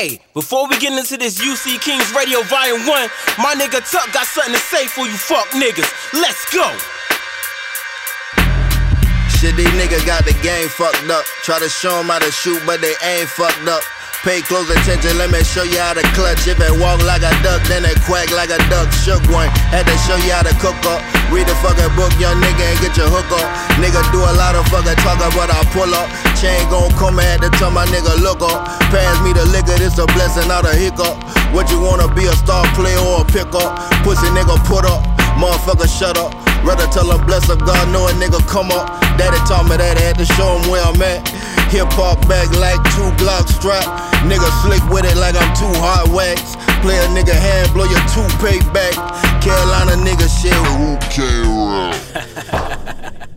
Hey, before we get into this UC Kings Radio Volume 1, my nigga Tuck got something to say for you fuck niggas. Let's go. Shit, these niggas got the game fucked up. Try to show them how to shoot, but they ain't fucked up. Pay close attention, let me show you how to clutch. If it walk like a duck, then it quack like a duck. Shook one, had to show you how to cook up. Read the fucking book, young nigga, and get your hook up. Nigga do a lot of fucking talking, but I pull up. Chain gon' come, I had to tell my nigga look up. Pass me the liquor, this a blessing, not a hiccup. What you wanna be, a star player or a pickup? Pussy nigga put up, motherfucker shut up. Rather tell a bless of God, know a nigga come up. Daddy taught me that, I had to show him where I'm at. Hip hop back like 2 Glock strap. Nigga slick with it like I'm too hot wax. Play a nigga hand, blow your toupee back. Carolina nigga shit, who care?